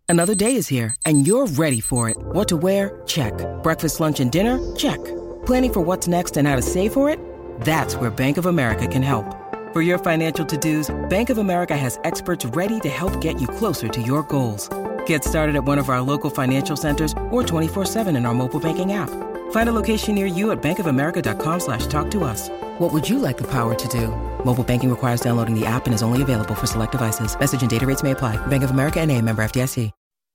Another day is here, and you're ready for it. What to wear? Check. Breakfast, lunch, and dinner? Check. Planning for what's next and how to save for it? That's where Bank of America can help. For your financial to-dos, Bank of America has experts ready to help get you closer to your goals. Get started at one of our local financial centers or 24/7 in our mobile banking app. Find a location near you at bankofamerica.com/talktous. What would you like the power to do? Mobile banking requires downloading the app and is only available for select devices. Message and data rates may apply. Bank of America NA, member FDIC.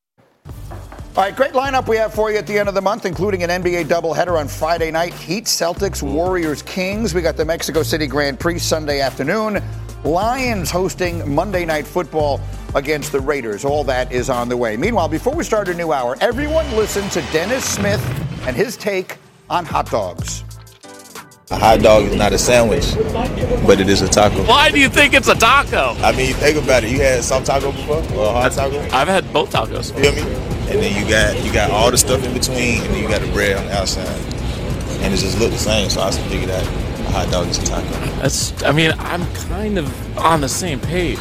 All right, great lineup we have for you at the end of the month, including an NBA doubleheader on Friday night. Heat, Celtics, Warriors, Kings. We got the Mexico City Grand Prix Sunday afternoon. Lions hosting Monday Night Football against the Raiders. All that is on the way. Meanwhile, before we start a new hour, everyone listen to Dennis Smith and his take on hot dogs. A hot dog is not a sandwich, but it is a taco. Why do you think it's a taco? I mean, think about it. You had some taco before, or a hot taco? I've had both tacos. You feel me? And then you got all the stuff in between, and then you got the bread on the outside, and it just look the same. So I just figured that a hot dog is a taco. I'm kind of on the same page.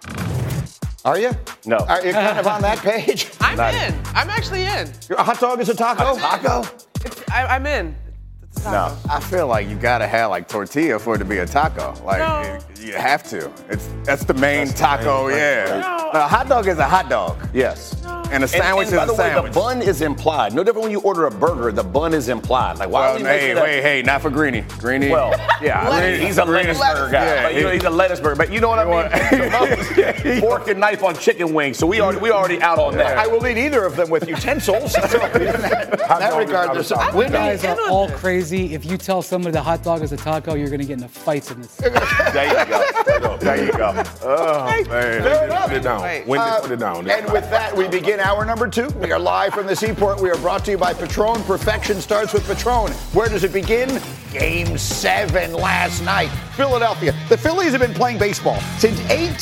Are you? No. Are you kind of on that page? I'm in. I'm actually in. A hot dog is a taco? Taco? I'm in. It's a taco. No. I feel like you gotta have like tortilla for it to be a taco. Like No. you have to. That's the main taco. Yeah. No. A hot dog is a hot dog. Yes. And a sandwich and by is the a way, sandwich. the bun is implied. No different when you order a burger. The bun is implied. Like, why Well, are we making hey, not for Greeny. Greeny. Well, yeah, he's a lettuce burger guy. Yeah, But, he's a lettuce burger. But you know what I mean? Fork and knife on chicken wings. So we already out on that. I will eat either of them with utensils. So in that regard, there's some. You guys are all crazy. If you tell somebody the hot dog is a taco, you're going to get into fights in this. There you go. There you go. Oh, man. Fair enough. Put it down. Wendy, put it down. And with that, we begin hour number 2. We are live from the Seaport. We are brought to you by Patron. Perfection starts with Patron. Where does it begin? Game 7 last night. Philadelphia. The Phillies have been playing baseball since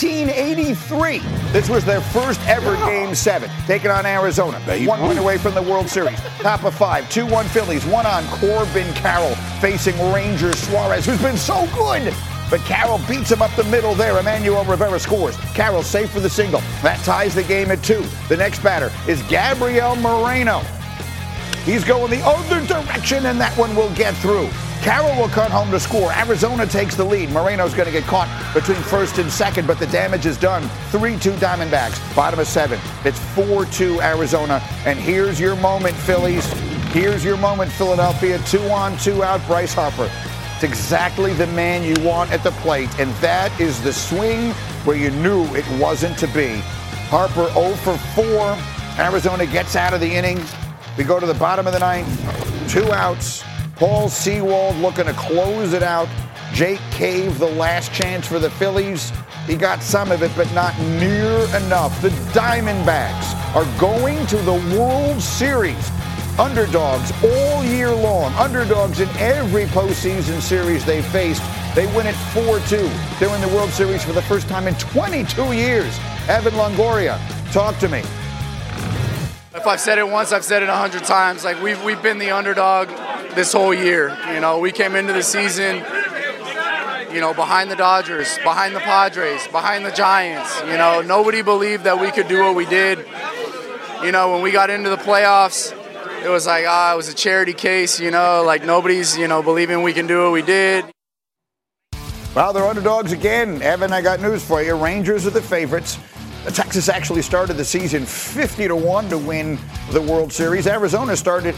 1883. This was their first ever Game 7. Taking on Arizona. 1 win away from the World Series. Top of 5. 2-1 Phillies. 1 on Corbin Carroll facing Ranger Suarez, who's been so good. But Carroll beats him up the middle there. Emmanuel Rivera scores. Carroll safe for the single. That ties the game at 2. The next batter is Gabriel Moreno. He's going the other direction, and that one will get through. Carroll will cut home to score. Arizona takes the lead. Moreno's going to get caught between first and second, but the damage is done. 3-2 Diamondbacks. Bottom of 7. It's 4-2 Arizona. And here's your moment, Phillies. Here's your moment, Philadelphia. 2-on-2 out, Bryce Harper. It's exactly the man you want at the plate, and that is the swing where you knew it wasn't to be. Harper 0 for 4. Arizona gets out of the inning. We go to the bottom of the 9th. 2 outs. Paul Sewald looking to close it out. Jake Cave, the last chance for the Phillies. He got some of it, but not near enough. The Diamondbacks are going to the World Series. Underdogs all year long. Underdogs in every postseason series they faced. They win it 4-2. They're in the World Series for the first time in 22 years. Evan Longoria, talk to me. If I've said it once, I've said it 100 times. Like we've been the underdog this whole year. You know, we came into the season, you know, behind the Dodgers, behind the Padres, behind the Giants. You know, nobody believed that we could do what we did. You know, when we got into the playoffs, it was like, it was a charity case, you know, like nobody's, you know, believing we can do what we did. Well, they're underdogs again. Evan, I got news for you. Rangers are the favorites. Texas actually started the season 50-1 to win the World Series. Arizona started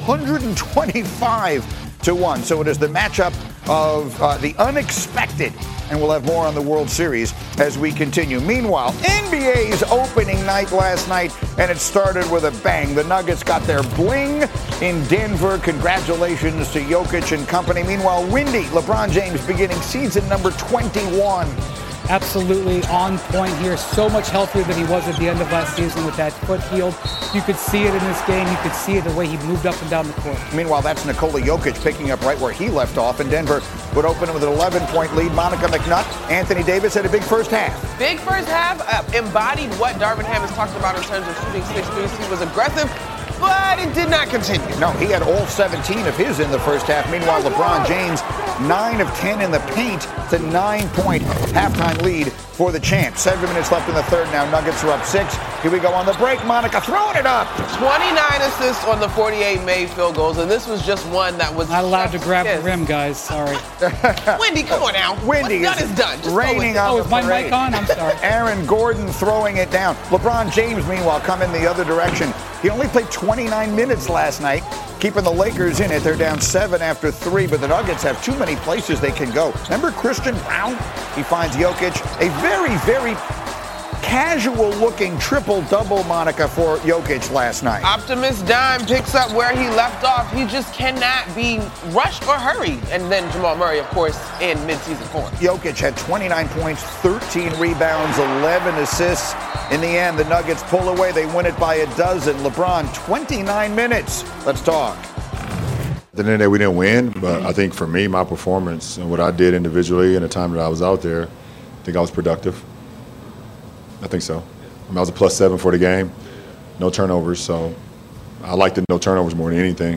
125-1. So it is the matchup of the unexpected. And we'll have more on the World Series as we continue. Meanwhile, NBA's opening night last night, and it started with a bang. The Nuggets got their bling in Denver. Congratulations to Jokic and company. Meanwhile, windy, LeBron James beginning season number 21. Absolutely on point here. So much healthier than he was at the end of last season with that foot healed. You could see it in this game. You could see it the way he moved up and down the court. Meanwhile, that's Nikola Jokic picking up right where he left off. And Denver would open it with an 11-point lead. Monica McNutt, Anthony Davis had a big first half. Big first half, embodied what Darvin Ham has talked about in terms of shooting 6 threes. He was aggressive, but it did not continue. No, he had all 17 of his in the first half. Meanwhile, LeBron James, 9 of 10 in the paint. It's a 9-point halftime lead for the champs. 7 minutes left in the third now. Nuggets are up 6. Here we go on the break. Monica throwing it up. 29 assists on the 48 made field goals, and this was just one that was not allowed to grab the rim, guys. Sorry. Wendy, come on now. Wendy What's done is done. Just raining on is my mic on? I'm sorry. Aaron Gordon throwing it down. LeBron James, meanwhile, coming the other direction. He only played 29 minutes last night, keeping the Lakers in it. They're down 7 after 3, but the Nuggets have too many places they can go. Remember Christian Brown? He finds Jokic. A very, very casual-looking triple-double, Monica, for Jokic last night. Optimist Dime picks up where he left off. He just cannot be rushed or hurried. And then Jamal Murray, of course, in midseason form. Jokic had 29 points, 13 rebounds, 11 assists. In the end, the Nuggets pull away. They win it by a dozen. LeBron, 29 minutes. Let's talk. At the end of the day, we didn't win, but I think for me, my performance and what I did individually and the time that I was out there, I think I was productive. I think so. I mean, I was a +7 for the game, no turnovers, so I like the no turnovers more than anything.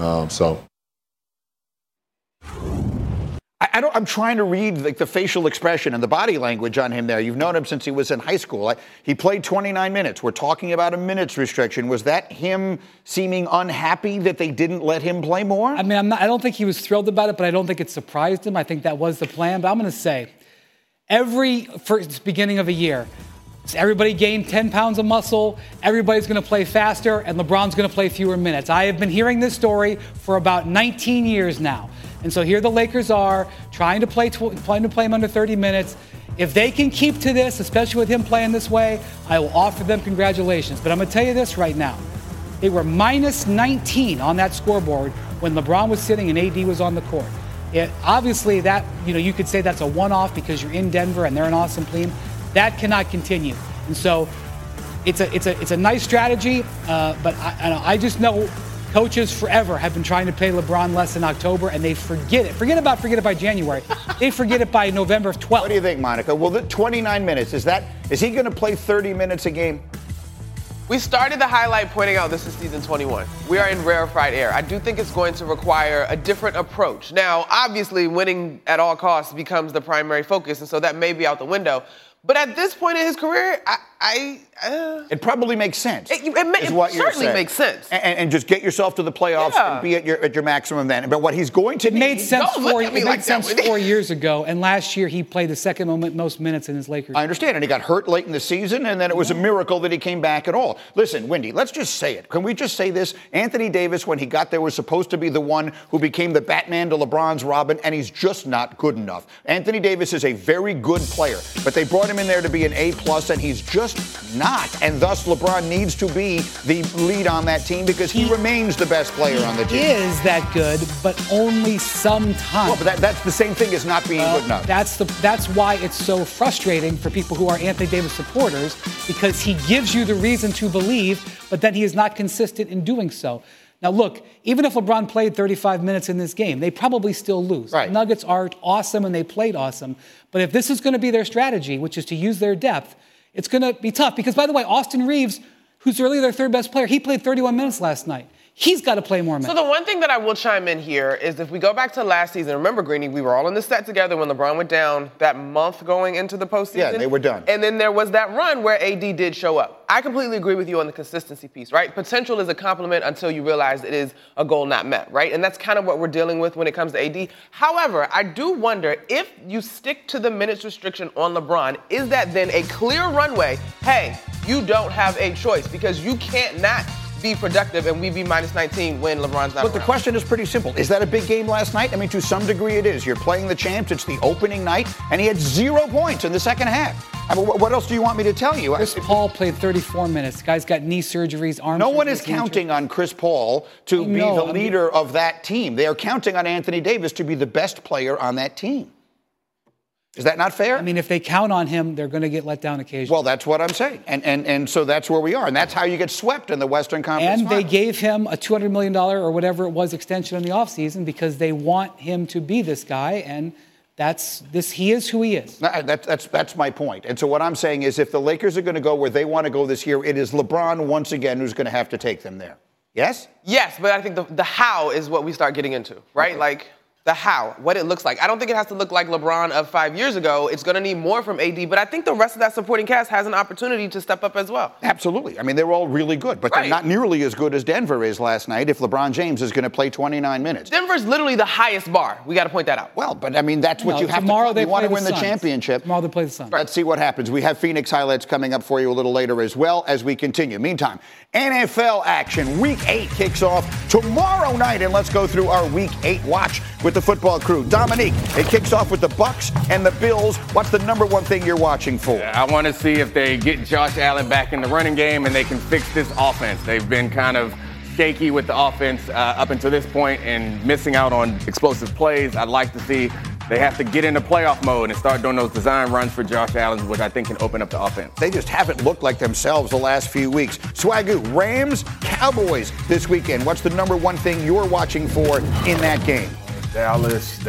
I'm trying to read the facial expression and the body language on him there. You've known him since he was in high school. He played 29 minutes. We're talking about a minutes restriction. Was that him seeming unhappy that they didn't let him play more? I mean, I don't think he was thrilled about it, but I don't think it surprised him. I think that was the plan. But I'm going to say, first beginning of a year, everybody gained 10 pounds of muscle, everybody's going to play faster, and LeBron's going to play fewer minutes. I have been hearing this story for about 19 years now. And so here the Lakers are trying to play him under 30 minutes. If they can keep to this, especially with him playing this way, I will offer them congratulations. But I'm going to tell you this right now. They were minus 19 on that scoreboard when LeBron was sitting and AD was on the court. Obviously, that you could say that's a one-off because you're in Denver and they're an awesome team. That cannot continue. And so it's a nice strategy, but I just know coaches forever have been trying to pay LeBron less in October, and they forget it. Forget it by January. They forget it by November 12th. What do you think, Monica? Well, the 29 minutes, is he going to play 30 minutes a game? We started the highlight pointing out this is season 21. We are in rarefied air. I do think it's going to require a different approach. Now, obviously, winning at all costs becomes the primary focus, and so that may be out the window. But at this point in his career, it probably makes sense. It certainly makes sense. And just get yourself to the playoffs and be at your maximum then. But what he's going to made sense 4 years ago, and last year he played the second most minutes in his Lakers. I understand, and he got hurt late in the season, and then it was a miracle that he came back at all. Listen, Wendy, let's just say it. Can we just say this? Anthony Davis, when he got there, was supposed to be the one who became the Batman to LeBron's Robin, and he's just not good enough. Anthony Davis is a very good player, but they brought him in there to be an A+, and he's just not. And thus, LeBron needs to be the lead on that team because he remains the best player on the team. He is that good, but only sometimes. Well, but that's the same thing as not being good enough. That's why it's so frustrating for people who are Anthony Davis supporters, because he gives you the reason to believe, but then he is not consistent in doing so. Now, look, even if LeBron played 35 minutes in this game, they probably still lose. Right. The Nuggets are awesome, and they played awesome. But if this is going to be their strategy, which is to use their depth, it's going to be tough. Because, by the way, Austin Reeves, who's really their third best player, he played 31 minutes last night. He's got to play more minutes. So the one thing that I will chime in here is if we go back to last season, remember, Greeny, we were all in the set together when LeBron went down that month going into the postseason. Yeah, they were done. And then there was that run where AD did show up. I completely agree with you on the consistency piece, right? Potential is a compliment until you realize it is a goal not met, right? And that's kind of what we're dealing with when it comes to AD. However, I do wonder if you stick to the minutes restriction on LeBron, is that then a clear runway? Hey, you don't have a choice because you can't not be productive and we be minus 19 when LeBron's not But around. the question is pretty simple. Is that a big game last night? I mean, to some degree it is. You're playing the champs. It's the opening night, and he had 0 points in the second half. I mean, what else do you want me to tell you? Chris Paul played 34 minutes. The guy's got knee surgeries, arm surgeries. No one is counting on Chris Paul to be the leader of that team. They are counting on Anthony Davis to be the best player on that team. Is that not fair? I mean, if they count on him, they're going to get let down occasionally. Well, that's what I'm saying. And so that's where we are. And that's how you get swept in the Western Conference And they gave him a $200 million or whatever it was extension in the offseason because they want him to be this guy. And he is who he is. That's my point. And so what I'm saying is if the Lakers are going to go where they want to go this year, it is LeBron once again who's going to have to take them there. Yes? Yes, but I think the how is what we start getting into, right? Okay. Like, The how, what it looks like. I don't think it has to look like LeBron of 5 years ago. It's going to need more from AD, but I think the rest of that supporting cast has an opportunity to step up as well. Absolutely. I mean, they're all really good, but they're not nearly as good as Denver is last night if LeBron James is going to play 29 minutes. Denver's literally the highest bar. We got to point that out. Well, but I mean, that's what you have tomorrow to. You want to win the Suns. championship. Tomorrow they play the Suns. Let's see what happens. We have Phoenix highlights coming up for you a little later as well as we continue. Meantime, NFL action. Week 8 kicks off tomorrow night, and let's go through our Week 8 watch with the football crew. Dominique, it kicks off with the Bucs and the Bills. What's the number one thing you're watching for? I want to see if they get Josh Allen back in the running game and they can fix this offense. They've been kind of shaky with the offense up until this point and missing out on explosive plays. I'd like to see they have to get into playoff mode and start doing those design runs for Josh Allen, which I think can open up the offense. They just haven't looked like themselves the last few weeks. Swagoo, Rams, Cowboys this weekend. What's the number one thing you're watching for in that game? Dallas.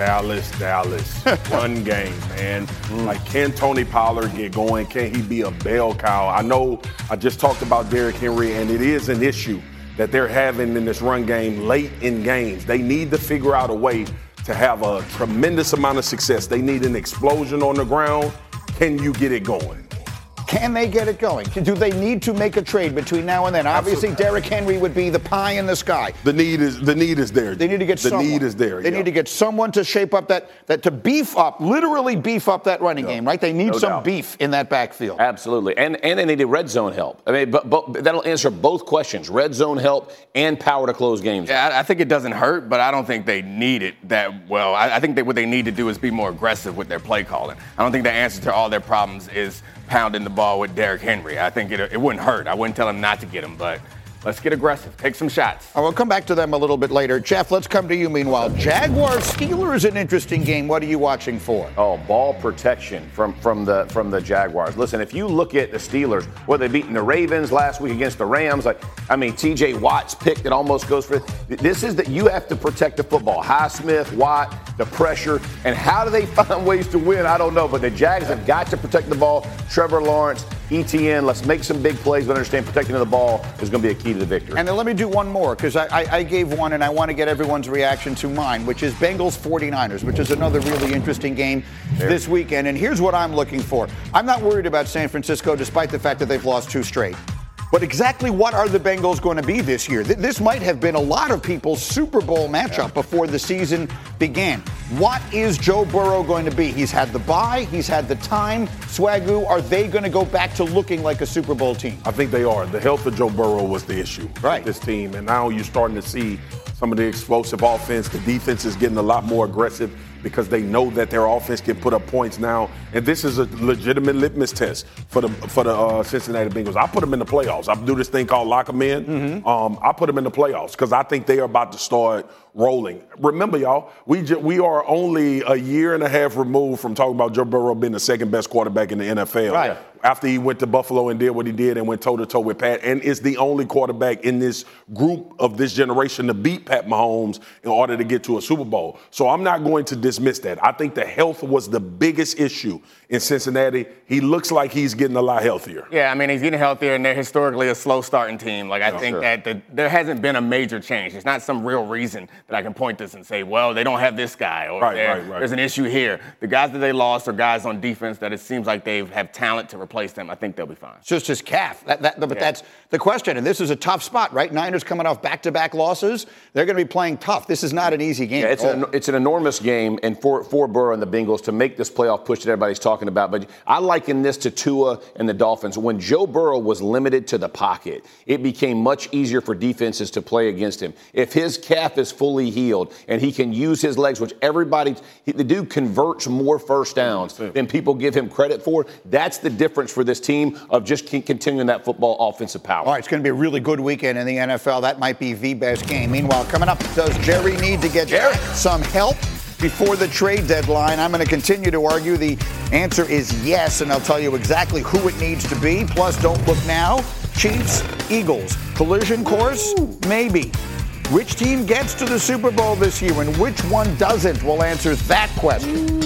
Run game, man. Like, can Tony Pollard get going? Can he be a bell cow? I know I just talked about Derrick Henry, and it is an issue that they're having in this run game late in games. They need to figure out a way to have a tremendous amount of success. They need an explosion on the ground. Can you get it going? Can they get it going? Do they need to make a trade between now and then? Obviously, Derrick Henry would be the pie in the sky. The need is there. They need to get someone. The need is there. They need to get someone to shape up that to beef up, literally beef up that running game, right? They need some beef in that backfield. Absolutely, and they need red zone help. I mean, but that'll answer both questions: red zone help and power to close games. Yeah, I think it doesn't hurt, but I don't think they need it that well. I think that what they need to do is be more aggressive with their play calling. I don't think the answer to all their problems is pounding the ball with Derrick Henry. I think it wouldn't hurt. I wouldn't tell him not to get him, but let's get aggressive. Take some shots. We'll come back to them a little bit later. Jeff, let's come to you meanwhile. Jaguars-Steelers, an interesting game. What are you watching for? Oh, ball protection from the Jaguars. Listen, if you look at the Steelers, where they beaten the Ravens last week against the Rams, T.J. Watt's pick that almost goes for this is that you have to protect the football. Highsmith, Watt, the pressure, and how do they find ways to win? I don't know, but the Jags have got to protect the ball. Trevor Lawrence, ETN, let's make some big plays, but understand protecting the ball is going to be a key to the victory. And then let me do one more, because I gave one, and I want to get everyone's reaction to mine, which is Bengals-49ers, which is another really interesting game this weekend. And here's what I'm looking for. I'm not worried about San Francisco, despite the fact that they've lost 2 straight. But exactly what are the Bengals going to be this year? This might have been a lot of people's Super Bowl matchup before the season began. What is Joe Burrow going to be? He's had the bye. He's had the time. Swagoo, are they going to go back to looking like a Super Bowl team? I think they are. The health of Joe Burrow was the issue with this team. And now you're starting to see some of the explosive offense. The defense is getting a lot more aggressive because they know that their offense can put up points now. And this is a legitimate litmus test for the Cincinnati Bengals. I put them in the playoffs. I do this thing called lock them in. I put them in the playoffs because I think they are about to start rolling. Remember, y'all, we are only a year and a half removed from talking about Joe Burrow being the second best quarterback in the NFL. Right. After he went to Buffalo and did what he did and went toe-to-toe with Pat, and is the only quarterback in this group of this generation to beat Pat Mahomes in order to get to a Super Bowl. So I'm not going to dismiss that. I think the health was the biggest issue in Cincinnati. He looks like he's getting a lot healthier. Yeah, I mean, he's getting healthier, and they're historically a slow-starting team. I think that there hasn't been a major change. It's not some real reason that I can point this and say, well, they don't have this guy, or there's an issue here. The guys that they lost are guys on defense that it seems like they have talent to replace them. I think they'll be fine. It's just his calf. But that's the question. And this is a tough spot, right? Niners coming off back-to-back losses. They're going to be playing tough. This is not an easy game. Yeah, it's an enormous game, and for Burrow and the Bengals to make this playoff push that everybody's talking about. But I liken this to Tua and the Dolphins. When Joe Burrow was limited to the pocket, it became much easier for defenses to play against him. If his calf is fully healed and he can use his legs, which the dude converts more first downs than people give him credit for. That's the difference for this team of just continuing that football offensive power. All right, it's going to be a really good weekend in the NFL. That might be the best game. Meanwhile, coming up, does Jerry need to get some help before the trade deadline? I'm going to continue to argue the answer is yes, and I'll tell you exactly who it needs to be. Plus, don't look now. Chiefs, Eagles, collision course? Maybe. Which team gets to the Super Bowl this year and which one doesn't? We'll answer that question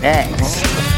next.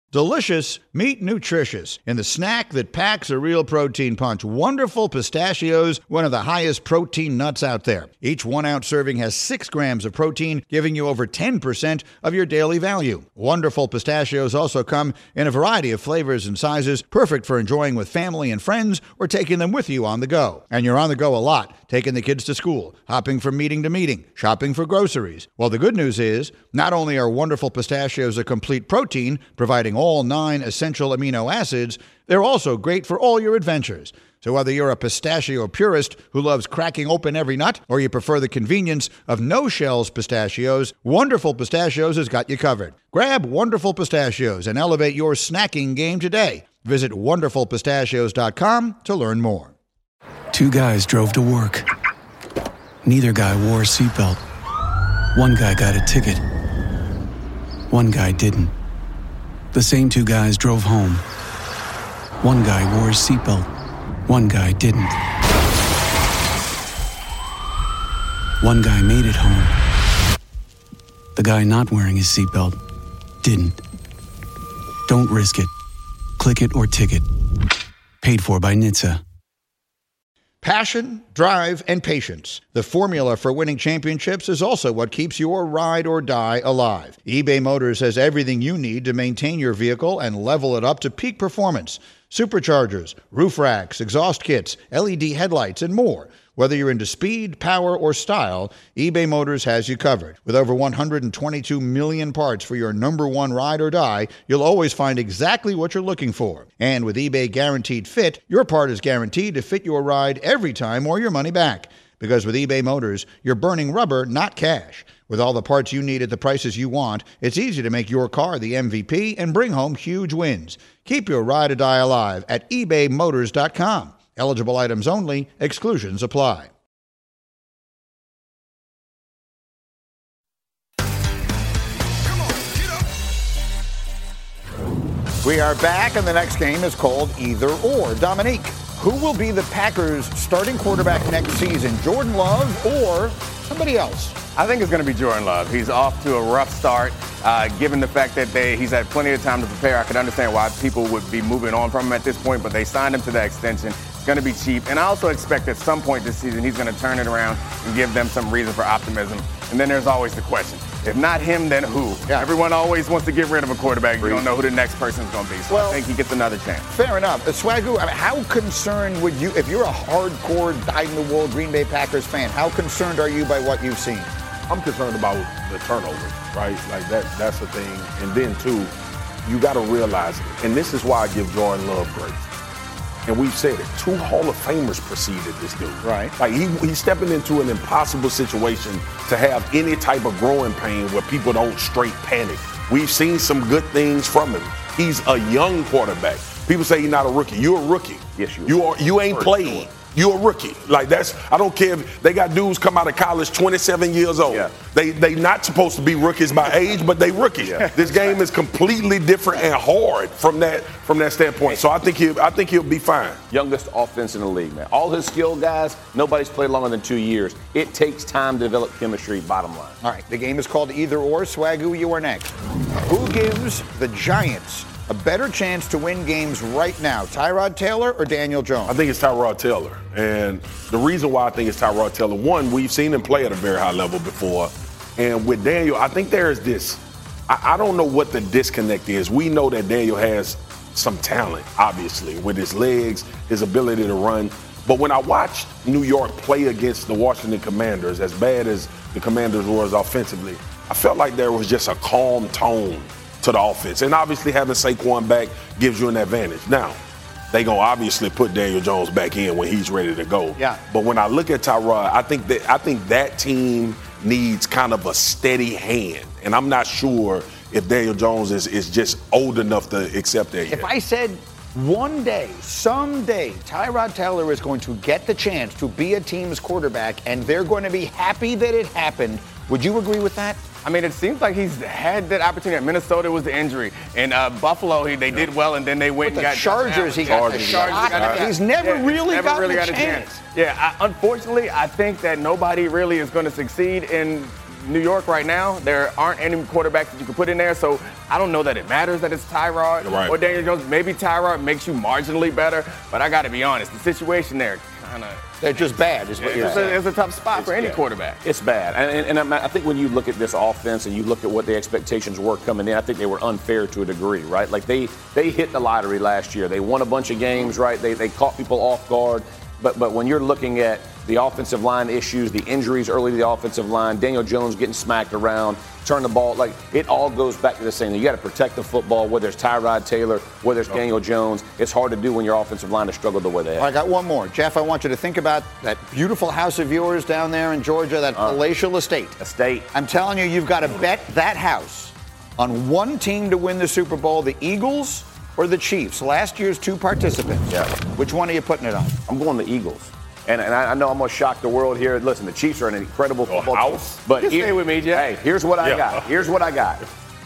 Delicious, meet nutritious. In the snack that packs a real protein punch, Wonderful Pistachios, one of the highest protein nuts out there. Each 1-ounce serving has 6 grams of protein, giving you over 10% of your daily value. Wonderful Pistachios also come in a variety of flavors and sizes, perfect for enjoying with family and friends or taking them with you on the go. And you're on the go a lot, taking the kids to school, hopping from meeting to meeting, shopping for groceries. Well, the good news is, not only are Wonderful Pistachios a complete protein, providing all 9 essential amino acids, they're also great for all your adventures. So whether you're a pistachio purist who loves cracking open every nut, or you prefer the convenience of no-shells pistachios, Wonderful Pistachios has got you covered. Grab Wonderful Pistachios and elevate your snacking game today. Visit wonderfulpistachios.com to learn more. 2 guys drove to work. Neither guy wore a seatbelt. One guy got a ticket. One guy didn't. The same 2 guys drove home. One guy wore his seatbelt. One guy didn't. One guy made it home. The guy not wearing his seatbelt didn't. Don't risk it. Click it or ticket. Paid for by NHTSA. Passion, drive, and patience. The formula for winning championships is also what keeps your ride or die alive. eBay Motors has everything you need to maintain your vehicle and level it up to peak performance. Superchargers, roof racks, exhaust kits, LED headlights, and more. Whether you're into speed, power, or style, eBay Motors has you covered. With over 122 million parts for your number one ride or die, you'll always find exactly what you're looking for. And with eBay Guaranteed Fit, your part is guaranteed to fit your ride every time or your money back. Because with eBay Motors, you're burning rubber, not cash. With all the parts you need at the prices you want, it's easy to make your car the MVP and bring home huge wins. Keep your ride or die alive at ebaymotors.com. Eligible items only. Exclusions apply. We are back, and the next game is called Either Or. Dominique, who will be the Packers' starting quarterback next season? Jordan Love or somebody else? I think it's going to be Jordan Love. He's off to a rough start. Given the fact that he's had plenty of time to prepare, I can understand why people would be moving on from him at this point, but they signed him to that extension. It's going to be cheap. And I also expect at some point this season he's going to turn it around and give them some reason for optimism. And then there's always the question, if not him, then who? Yeah. Everyone always wants to get rid of a quarterback. You don't know who the next person's going to be. So I think he gets another chance. Fair enough. Swagoo, I mean, how concerned would you, if you're a hardcore, dyed-in-the-wool Green Bay Packers fan, how concerned are you by what you've seen? I'm concerned about the turnovers, right? Like that's the thing. And then, too, you got to realize it. And this is why I give Jordan Love grace. And we've said it. 2 Hall of Famers preceded this dude. Right. Like he's stepping into an impossible situation to have any type of growing pain where people don't straight panic. We've seen some good things from him. He's a young quarterback. People say he's not a rookie. You're a rookie. Yes, you are. You ain't played. Sure. You're a rookie. Like I don't care if they got dudes come out of college 27 years old. Yeah. They not supposed to be rookies by age, but they rookies. Yeah. This game is completely different and hard from that standpoint. So I think he'll be fine. Youngest offense in the league, man. All his skilled guys, nobody's played longer than 2 years. It takes time to develop chemistry, bottom line. All right, the game is called Either Or. Swagoo, you are next. Who gives the Giants a better chance to win games right now, Tyrod Taylor or Daniel Jones? I think it's Tyrod Taylor. And the reason why I think it's Tyrod Taylor, one, we've seen him play at a very high level before. And with Daniel, I think there's this, I don't know what the disconnect is. We know that Daniel has some talent, obviously, with his legs, his ability to run. But when I watched New York play against the Washington Commanders, as bad as the Commanders was offensively, I felt like there was just a calm tone to the offense. And obviously having Saquon back gives you an advantage. Now, they going to obviously put Daniel Jones back in when he's ready to go. Yeah. But when I look at Tyrod, I think that team needs kind of a steady hand. And I'm not sure if Daniel Jones is just old enough to accept that yet. If I said one day, someday, Tyrod Taylor is going to get the chance to be a team's quarterback and they're going to be happy that it happened, would you agree with that? I mean, it seems like he's had that opportunity. At Minnesota, it was the injury. In Buffalo, they did well, and then they went and got the Chargers. He got the shot. He's never really got a chance. Yeah, unfortunately, I think that nobody really is going to succeed in New York right now, there aren't any quarterbacks that you can put in there, so I don't know that it matters that it's Tyrod or Daniel Jones. Maybe Tyrod makes you marginally better, but I got to be honest, the situation there kind of... They're just bad, is what you're saying. It's a tough spot for any quarterback. It's bad. And I think when you look at this offense and you look at what the expectations were coming in, I think they were unfair to a degree, right? Like they hit the lottery last year. They won a bunch of games, right? They caught people off guard. But when you're looking at the offensive line issues, the injuries early to the offensive line, Daniel Jones getting smacked around, turn the ball, like it all goes back to the same thing. You got to protect the football, whether it's Tyrod Taylor, whether it's Daniel Jones. It's hard to do when your offensive line has struggled the way they have. I got one more. Jeff, I want you to think about that beautiful house of yours down there in Georgia, that palatial estate. I'm telling you, you've got to bet that house on one team to win the Super Bowl, the Eagles or the Chiefs. Last year's 2 participants. Yeah. Which one are you putting it on? I'm going the Eagles. And I know I'm going to shock the world here. Listen, the Chiefs are an incredible football team. But stay with me, Jeff. Hey, here's what I got. Here's what I got.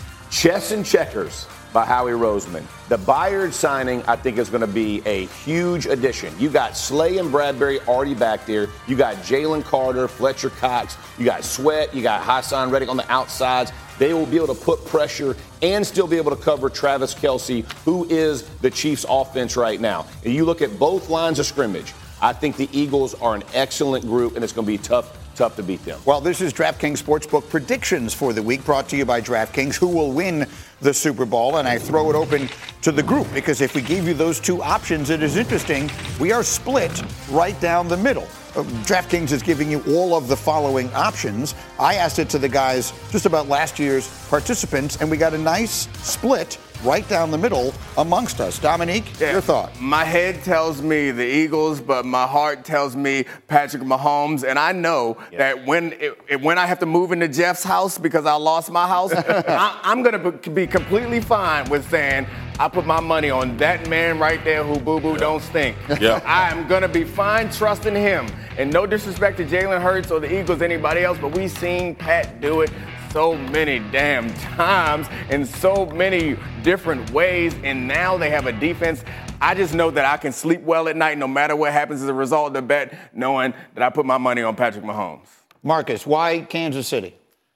Chess and Checkers by Howie Roseman. The Byard signing, I think, is going to be a huge addition. You got Slay and Bradbury already back there. You got Jalen Carter, Fletcher Cox. You got Sweat. You got Hassan Reddick on the outsides. They will be able to put pressure and still be able to cover Travis Kelce, who is the Chiefs' offense right now. And you look at both lines of scrimmage. I think the Eagles are an excellent group, and it's going to be tough to beat them. Well, this is DraftKings Sportsbook predictions for the week, brought to you by DraftKings. Who will win the Super Bowl? And I throw it open to the group, because if we gave you those 2 options, it is interesting. We are split right down the middle. DraftKings is giving you all of the following options. I asked it to the guys just about last year's participants, and we got a nice split right down the middle amongst us. Dominique, your thought? My head tells me the Eagles, but my heart tells me Patrick Mahomes. And I know that when I have to move into Jeff's house because I lost my house, I'm going to be completely fine with saying I put my money on that man right there who boo-boo don't stink. Yeah. I'm going to be fine trusting him. And no disrespect to Jalen Hurts or the Eagles, anybody else, but we've seen Pat do it so many damn times in so many different ways, and now they have a defense. I just know that I can sleep well at night no matter what happens as a result of the bet, knowing that I put my money on Patrick Mahomes. Marcus, why Kansas City?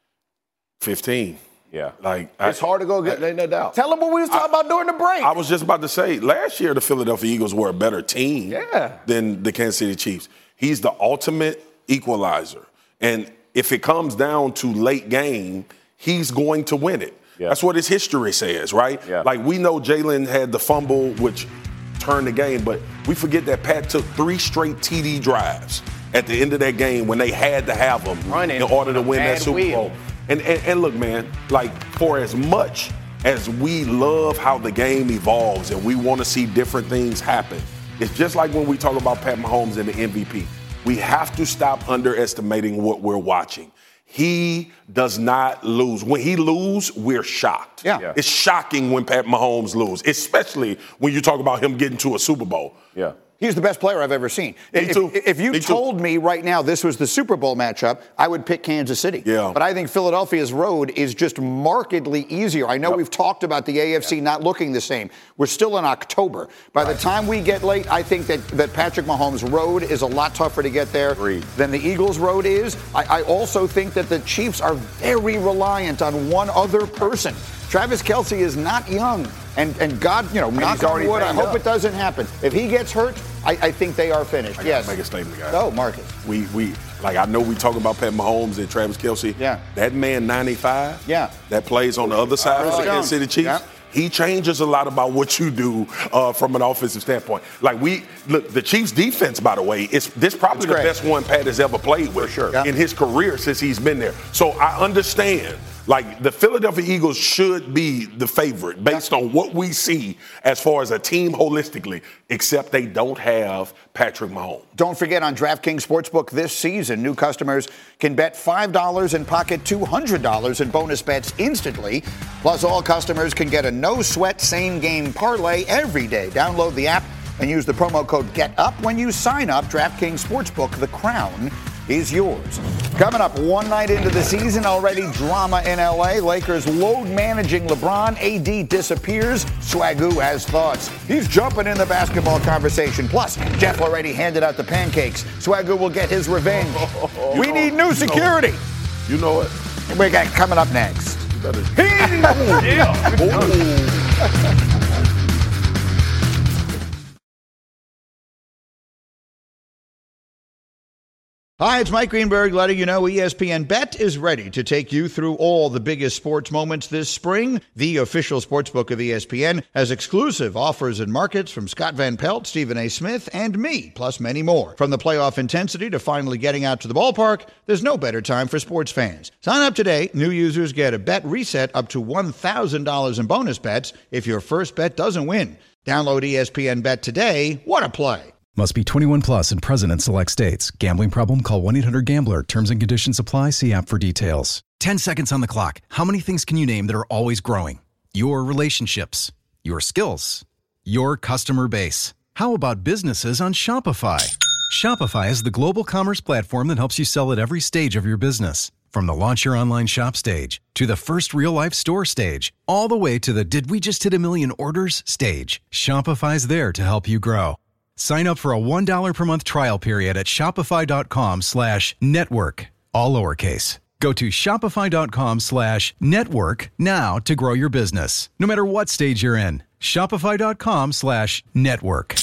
15. Yeah. It's hard to go get, no doubt. Tell them what we was talking about during the break. I was just about to say, last year the Philadelphia Eagles were a better team than the Kansas City Chiefs. He's the ultimate equalizer. And if it comes down to late game, he's going to win it. Yeah. That's what his history says, right? Yeah. Like, we know Jalen had the fumble, which turned the game, but we forget that Pat took 3 straight TD drives at the end of that game when they had to have them in order to win that Super Bowl. And look, man, like, for as much as we love how the game evolves and we want to see different things happen, it's just like when we talk about Pat Mahomes and the MVP. We have to stop underestimating what we're watching. He does not lose. When he loses, we're shocked. Yeah. It's shocking when Pat Mahomes loses, especially when you talk about him getting to a Super Bowl. Yeah. He's the best player I've ever seen. If you told me right now this was the Super Bowl matchup, I would pick Kansas City. Yeah. But I think Philadelphia's road is just markedly easier. I know we've talked about the AFC not looking the same. We're still in October. By the time we get late, I think that Patrick Mahomes' road is a lot tougher to get there than the Eagles' road is. I also think that the Chiefs are very reliant on one other person. Travis Kelce is not young. And God, knock on wood, I hope it doesn't happen. If he gets hurt, I think they are finished. I gotta make a statement, guys. Oh, Marcus. I know we talk about Pat Mahomes and Travis Kelce. Yeah. That man, 95, that plays on the other side of the Kansas City Chiefs. Yeah. He changes a lot about what you do from an offensive standpoint. The Chiefs' defense, by the way, this probably the best one Pat has ever played with in his career since he's been there. So I understand. The Philadelphia Eagles should be the favorite based on what we see as far as a team holistically, except they don't have Patrick Mahomes. Don't forget, on DraftKings Sportsbook this season, new customers can bet $5 and pocket $200 in bonus bets instantly. Plus, all customers can get a no-sweat same-game parlay every day. Download the app and use the promo code GETUP when you sign up. DraftKings Sportsbook, the crown is yours. Coming up, one night into the season, already drama in L.A. Lakers load managing LeBron. AD disappears. Swagoo has thoughts. He's jumping in the basketball conversation. Plus, Jeff already handed out the pancakes. Swagoo will get his revenge. We need new security. You know it. We got coming up next. Hi, it's Mike Greenberg letting you know ESPN Bet is ready to take you through all the biggest sports moments this spring. The official sportsbook of ESPN has exclusive offers and markets from Scott Van Pelt, Stephen A. Smith, and me, plus many more. From the playoff intensity to finally getting out to the ballpark, there's no better time for sports fans. Sign up today. New users get a bet reset up to $1,000 in bonus bets if your first bet doesn't win. Download ESPN Bet today. What a play. Must be 21 plus and present in select states. Gambling problem? Call 1-800-GAMBLER. Terms and conditions apply. See app for details. 10 seconds on the clock. How many things can you name that are always growing? Your relationships, your skills, your customer base. How about businesses on Shopify? Shopify is the global commerce platform that helps you sell at every stage of your business. From the launch your online shop stage to the first real-life store stage, all the way to the did we just hit 1 million orders stage. Shopify's there to help you grow. Sign up for a $1 per month trial period at shopify.com/network, all lowercase. Go to shopify.com/network now to grow your business, no matter what stage you're in. Shopify.com/network.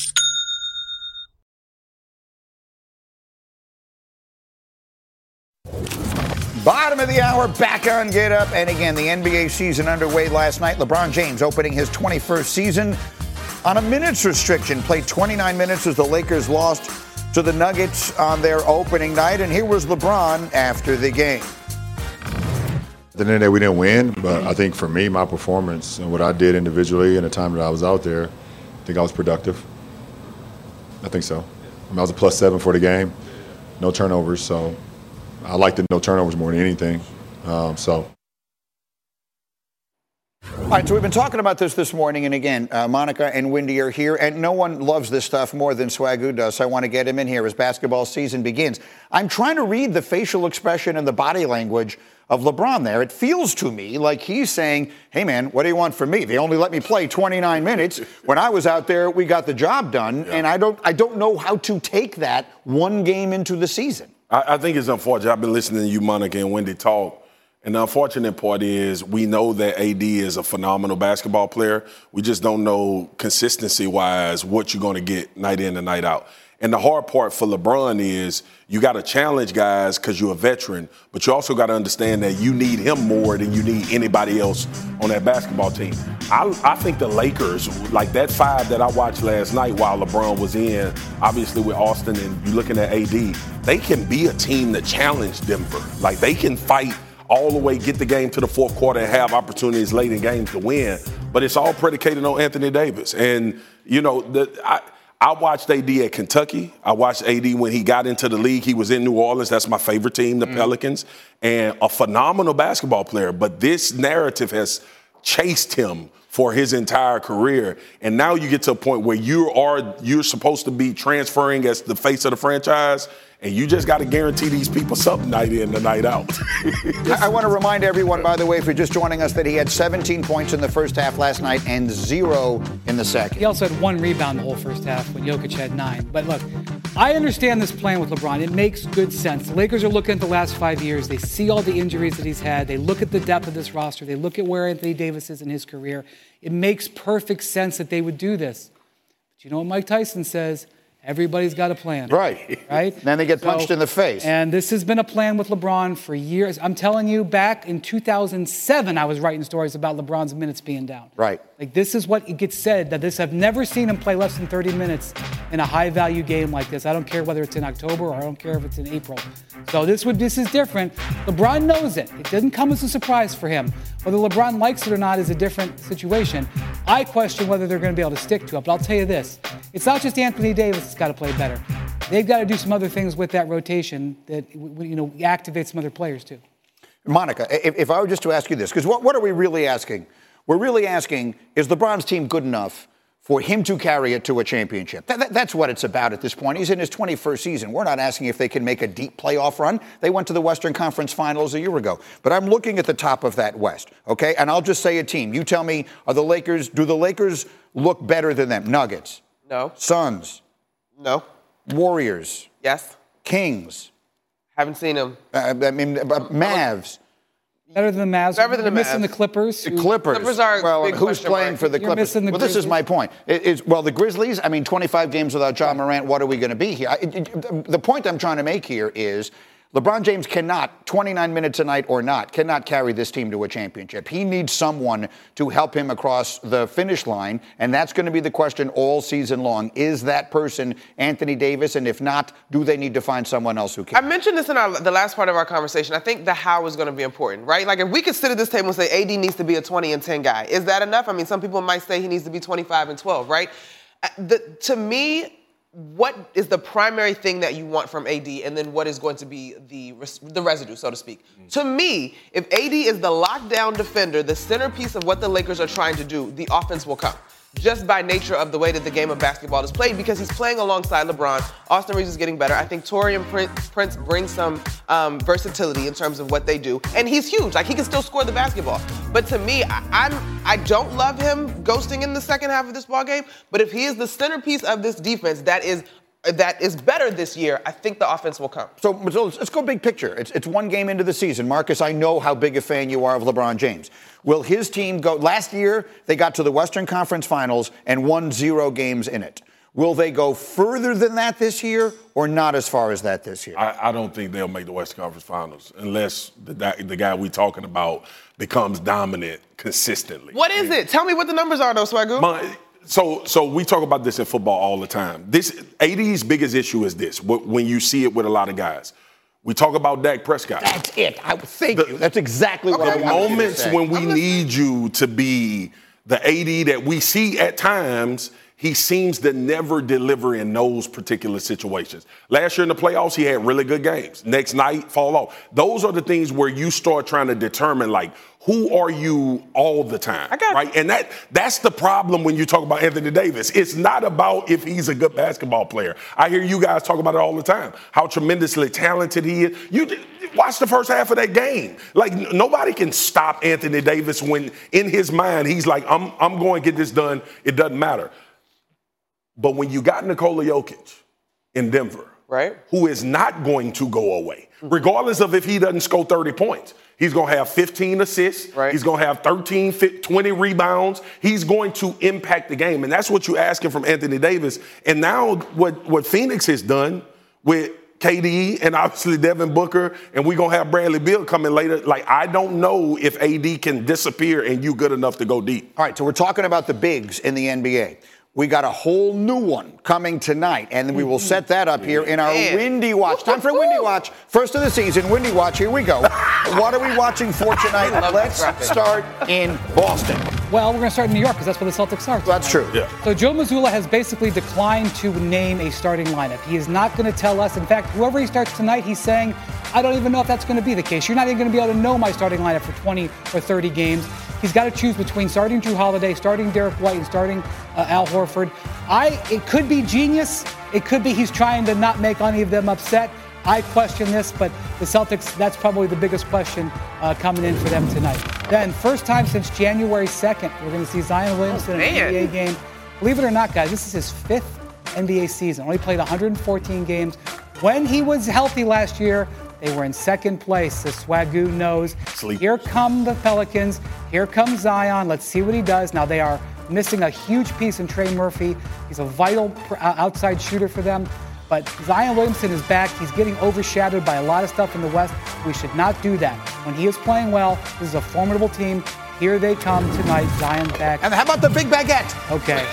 Bottom of the hour, back on Get Up. And again, the NBA season underway last night. LeBron James opening his 21st season on a minutes restriction, played 29 minutes as the Lakers lost to the Nuggets on their opening night. And here was LeBron after the game. At the end of the day, we didn't win, but I think for me, my performance and what I did individually and the time that I was out there, I think I was productive. I think so. I was a +7 for the game, no turnovers, so I like the no turnovers more than anything. All right, so we've been talking about this morning, and again, Monica and Wendy are here, and no one loves this stuff more than Swagoo does, so I want to get him in here as basketball season begins. I'm trying to read the facial expression and the body language of LeBron there. It feels to me like he's saying, hey, man, what do you want from me? They only let me play 29 minutes. When I was out there, we got the job done, and I don't know how to take that one game into the season. I think it's unfortunate. I've been listening to you, Monica, and Wendy talk. And the unfortunate part is we know that AD is a phenomenal basketball player. We just don't know consistency-wise what you're going to get night in and night out. And the hard part for LeBron is you got to challenge guys because you're a veteran, but you also got to understand that you need him more than you need anybody else on that basketball team. I think the Lakers, like that 5 that I watched last night while LeBron was in, obviously with Austin and you're looking at AD, they can be a team that challenge Denver. Like they can fight all the way, get the game to the fourth quarter and have opportunities late in games to win. But it's all predicated on Anthony Davis. And, you know, I watched AD at Kentucky. I watched AD when he got into the league. He was in New Orleans. That's my favorite team, the Pelicans. And a phenomenal basketball player. But this narrative has chased him for his entire career. And now you get to a point where you're supposed to be transferring as the face of the franchise, and you just got to guarantee these people something night in and night out. I want to remind everyone, by the way, if you're just joining us, that he had 17 points in the first half last night and 0 in the second. He also had 1 rebound the whole first half when Jokic had 9. But look, I understand this plan with LeBron. It makes good sense. The Lakers are looking at the last 5 years. They see all the injuries that he's had. They look at the depth of this roster. They look at where Anthony Davis is in his career. It makes perfect sense that they would do this. But you know what Mike Tyson says? Everybody's got a plan. Right? Then they get punched in the face. And this has been a plan with LeBron for years. I'm telling you, back in 2007, I was writing stories about LeBron's minutes being down. Right. Like, this is what gets said, that I've never seen him play less than 30 minutes in a high-value game like this. I don't care whether it's in October or I don't care if it's in April. So this is different. LeBron knows it. It doesn't come as a surprise for him. Whether LeBron likes it or not is a different situation. I question whether they're going to be able to stick to it. But I'll tell you this. It's not just Anthony Davis that's got to play better. They've got to do some other things with that rotation that, activate some other players too. Monica, if I were just to ask you this, because what are we really asking? We're really asking, is LeBron's team good enough for him to carry it to a championship? That's what it's about at this point. He's in his 21st season. We're not asking if they can make a deep playoff run. They went to the Western Conference Finals a year ago. But I'm looking at the top of that West, okay? And I'll just say a team. You tell me, do the Lakers look better than them? Nuggets? No. Suns? No. Warriors? Yes. Kings? Haven't seen them. Mavs? Better than the Mavs. Better than the Mavs. Missing the Clippers. The Clippers. Clippers are well, big who's playing for the You're Clippers? missing the Well, this is Grizzlies. my point. The Grizzlies, 25 games without John Morant, what are we going to be here? The point I'm trying to make here is LeBron James cannot, 29 minutes a night or not, cannot carry this team to a championship. He needs someone to help him across the finish line, and that's going to be the question all season long. Is that person Anthony Davis? And if not, do they need to find someone else who can? I mentioned this in the last part of our conversation. I think the how is going to be important, right? Like, if we could sit at this table and say AD needs to be a 20 and 10 guy, is that enough? I mean, some people might say he needs to be 25 and 12, right? To me, what is the primary thing that you want from AD, and then what is going to be the residue, so to speak? To me, if AD is the lockdown defender, the centerpiece of what the Lakers are trying to do, the offense will come. Just by nature of the way that the game of basketball is played, because he's playing alongside LeBron. Austin Reeves is getting better. I think Taurean Prince brings some versatility in terms of what they do. And he's huge. Like, he can still score the basketball. But to me, I don't love him ghosting in the second half of this ball game. But if he is the centerpiece of this defense that is better this year, I think the offense will come. So let's go big picture. It's one game into the season. Marcus, I know how big a fan you are of LeBron James. Will his team go? Last year, they got to the Western Conference Finals and won 0 games in it. Will they go further than that this year, or not as far as that this year? I don't think they'll make the Western Conference Finals unless the guy we're talking about becomes dominant consistently. What is it? Tell me what the numbers are, though, Swagoo. So we talk about this in football all the time. This AD's biggest issue is this, when you see it with a lot of guys. We talk about Dak Prescott. That's it. Thank you. That's exactly what I wanted The moments when we need you to be the AD that we see at times, he seems to never deliver in those particular situations. Last year in the playoffs, he had really good games. Next night, fall off. Those are the things where you start trying to determine, like, who are you all the time, right? And that's the problem when you talk about Anthony Davis. It's not about if he's a good basketball player. I hear you guys talk about it all the time, how tremendously talented he is. You watch the first half of that game. Like, nobody can stop Anthony Davis when in his mind he's like, I'm going to get this done. It doesn't matter. But when you got Nikola Jokic in Denver, right, who is not going to go away, regardless of if he doesn't score 30 points. He's going to have 15 assists. Right. He's going to have 20 rebounds. He's going to impact the game. And that's what you're asking from Anthony Davis. And now what Phoenix has done with KD and obviously Devin Booker, and we're going to have Bradley Beal coming later. Like, I don't know if AD can disappear and you good enough to go deep. All right, so we're talking about the bigs in the NBA. We got a whole new one coming tonight, and we will set that up here in our Windy Watch. Time for Windy Watch. First of the season, Windy Watch. Here we go. What are we watching for tonight? Let's start in Boston. Well, we're going to start in New York because that's where the Celtics are. That's true. Yeah. So Joe Mazzulla has basically declined to name a starting lineup. He is not going to tell us. In fact, whoever he starts tonight, he's saying, I don't even know if that's going to be the case. You're not even going to be able to know my starting lineup for 20 or 30 games. He's got to choose between starting Jrue Holiday, starting Derek White, and starting Al Horford. It could be genius. It could be he's trying to not make any of them upset. I question this, but the Celtics, that's probably the biggest question coming in for them tonight. Then, first time since January 2nd, we're going to see Zion Williamson in an NBA game. Believe it or not, guys, this is his 5th NBA season. Only played 114 games. When he was healthy last year, they were in second place, as Swagoo knows. Here come the Pelicans. Here comes Zion. Let's see what he does. Now, they are missing a huge piece in Trey Murphy. He's a vital outside shooter for them. But Zion Williamson is back. He's getting overshadowed by a lot of stuff in the West. We should not do that. When he is playing well, this is a formidable team. Here they come tonight. Zion's back. And how about the big baguette? Okay.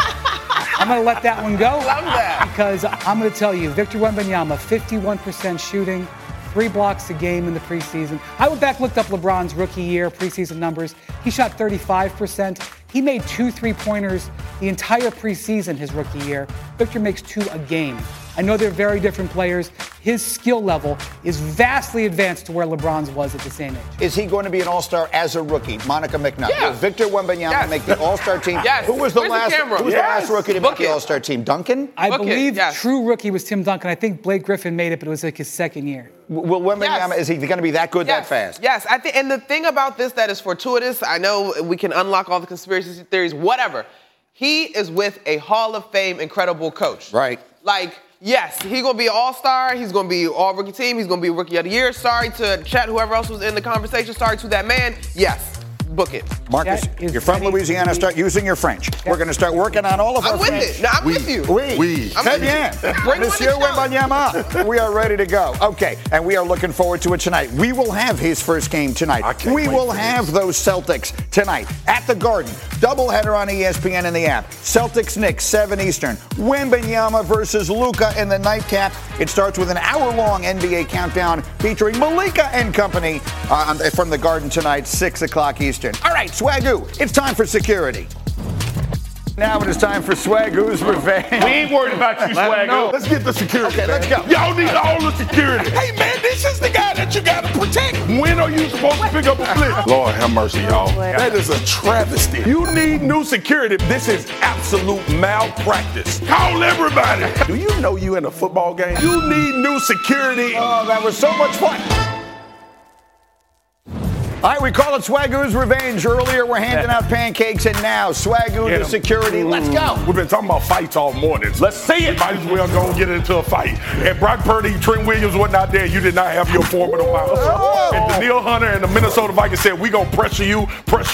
I'm going to let that one go. Love that. Because I'm going to tell you, Victor Wembanyama, 51% shooting, 3 blocks a game in the preseason. I went back, looked up LeBron's rookie year preseason numbers. He shot 35%. He made 2 3-pointers the entire preseason his rookie year. Victor makes 2 a game. I know they're very different players. His skill level is vastly advanced to where LeBron's was at the same age. Is he going to be an all-star as a rookie? Monica McNutt. Yeah. Will Victor Wembanyama make the all-star team? Yes. Who was the Where's the last camera? Who was the last rookie to make the all-star team? Duncan? I believe true rookie was Tim Duncan. I think Blake Griffin made it, but it was like his second year. Will Wembanyama, is he going to be that good that fast? Yes, I think, and the thing about this that is fortuitous, I know we can unlock all the conspiracy theories, whatever. He is with a Hall of Fame incredible coach. Right. Like, Yes, he's going to be an all-star. He's going to be all-rookie team. He's going to be rookie of the year. Sorry to Chet, whoever else was in the conversation. Sorry to that man. Yes. Book it. Marcus, you're from Louisiana. Start using your French. We're going to start working on all of our French. I'm with it. No, I'm with you. Oui. Très bien. Monsieur Wembanyama. We are ready to go. Okay, and we are looking forward to it tonight. We will have his first game tonight. We will have those Celtics tonight at the Garden. Doubleheader on ESPN and the app. Celtics-Knicks, 7 Eastern. Wembanyama versus Luka in the nightcap. It starts with an hour-long NBA countdown featuring Malika and company from the Garden tonight, 6 o'clock Eastern. All right, Swagoo, it's time for security. Now it is time for Swagoo's Revenge. We ain't worried about you, Swagoo. Let's get the security. Okay, let's go. Y'all need all the security. Hey, man, this is the guy that you got to protect. When are you supposed to pick up a blitz? Lord have mercy, y'all. That is a travesty. You need new security. This is absolute malpractice. Call everybody. Do you know you in a football game? You need new security. Oh, that was so much fun. All right, we call it Swagoo's Revenge. Earlier, we're handing out pancakes, and now Swagoo to security. Let's go. We've been talking about fights all morning. Let's see it. Might as well go and get into a fight. And Brock Purdy, Trent Williams were not there. You did not have your formidable mouth. And Daniil Hunter and the Minnesota Vikings said, we going to pressure you.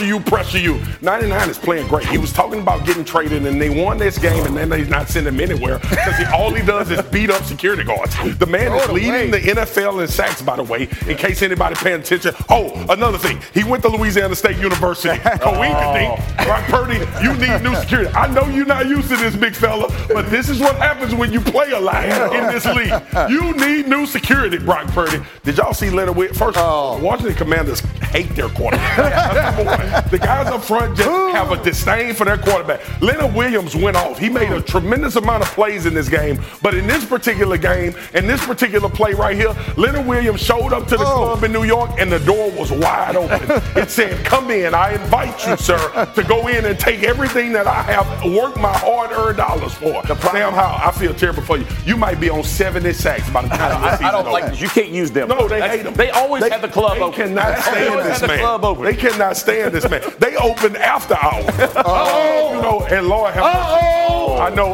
99 is playing great. He was talking about getting traded, and they won this game, and then they not send him anywhere because all he does is beat up security guards. The man is leading the NFL in sacks, by the way, in case anybody paying attention. Oh, another thing. He went to Louisiana State University. Brock Purdy, you need new security. I know you're not used to this, big fella, but this is what happens when you play a lot in this league. You need new security, Brock Purdy. Did y'all see Leonard Williams? First, Washington Commanders hate their quarterback. That's number one. The guys up front just have a disdain for their quarterback. Leonard Williams went off. He made a tremendous amount of plays in this game, but in this particular game, in this particular play right here, Leonard Williams showed up to the club in New York, and the door was wide open. It said, come in. I invite you, sir, to go in and take everything that I have worked my hard-earned dollars for. Sam Howell, I feel terrible for you. You might be on 70 sacks by the time this season I don't like this. You can't use them. No, they hate them. They always have the club open. They cannot stand this man. They cannot stand this man. They open after hours. You know, and Lord have mercy. I know.